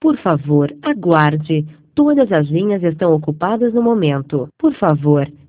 Por favor, aguarde. Todas as linhas estão ocupadas no momento. Por favor,